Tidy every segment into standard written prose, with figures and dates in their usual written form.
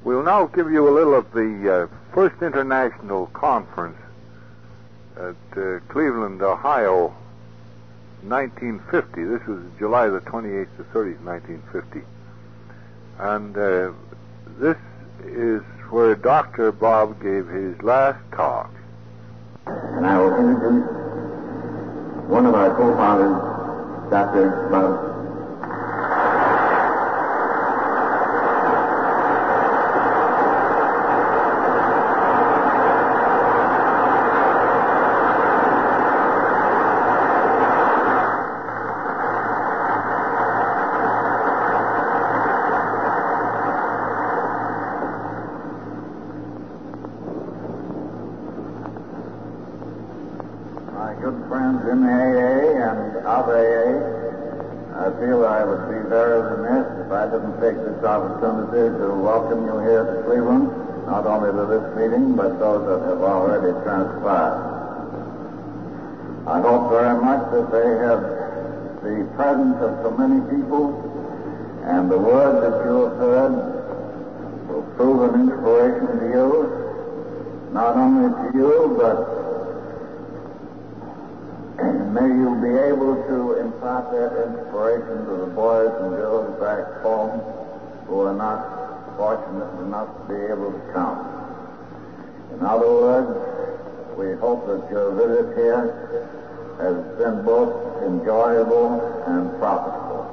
We'll now give you a little of the first international conference at Cleveland, Ohio, 1950. This was July the 28th to 30th, 1950. And this is where Dr. Bob gave his last talk. And I will introduce one of our co-founders, Dr. Bob. Take this opportunity to welcome you here to Cleveland, not only to this meeting, but those that have already transpired. I hope very much that they have the presence of so many people, and the word that you have heard will prove an inspiration to you, not only to you, but may you be able to impart that inspiration to the boys and girls back home who are not fortunate enough to be able to come. In other words, we hope that your visit here has been both enjoyable and profitable.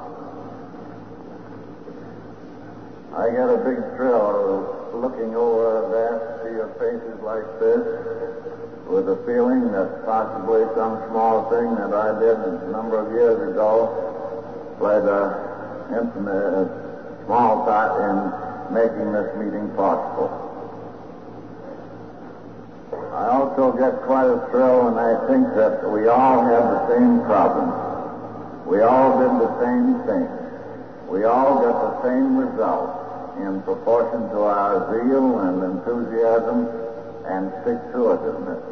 I get a big thrill looking over there to see your faces like this, with a feeling that possibly some small thing that I did a number of years ago played a small part in making this meeting possible. I also get quite a thrill when I think that we all have the same problems. We all did the same thing. We all got the same result in proportion to our zeal and enthusiasm and stick-to-itiveness.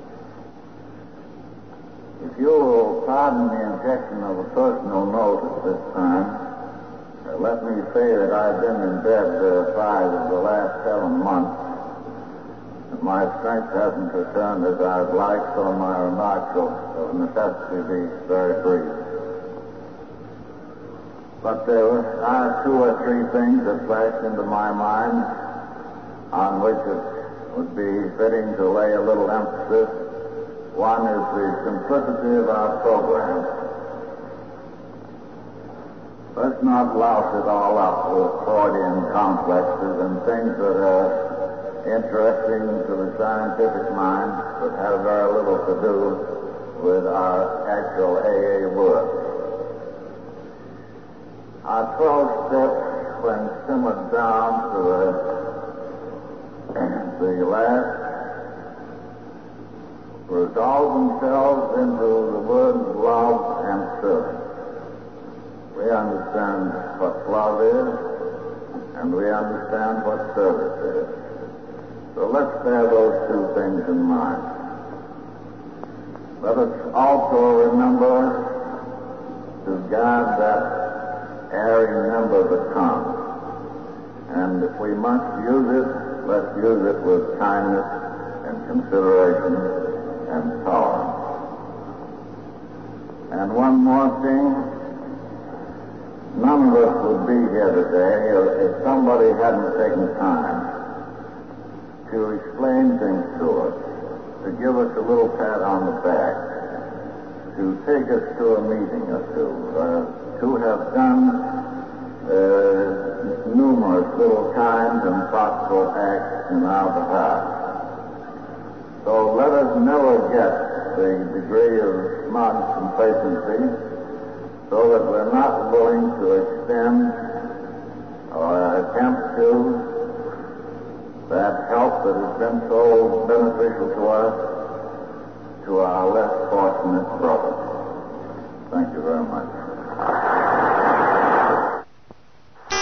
If you will pardon the injection of a personal note at this time, let me say that I've been in bed 5 of the last 7 months, and my strength hasn't returned as I'd like, so my remarks will of necessity be very brief. But there are 2 or 3 things that flashed into my mind on which it would be fitting to lay a little emphasis. One is the simplicity of our program. Let's not louse it all up with Freudian complexes and things that are interesting to the scientific mind but have very little to do with our actual AA work. Our 12 steps, when simmered down to the last, resolve themselves into the words love and service. We understand what love is, and we understand what service is. So let's bear those 2 things in mind. Let us also remember to guard that airy member of the tongue. And if we must use it, let's use it with kindness and consideration and tolerance. And one more thing, none of us would be here today if somebody hadn't taken time to explain things to us, to give us a little pat on the back, to take us to a meeting or two, to have done numerous little kind and thoughtful acts in our behalf. So let us never get the degree of smart complacency so that we're not willing to extend or attempt to that help that has been so beneficial to us to our less fortunate brothers. Thank you very much.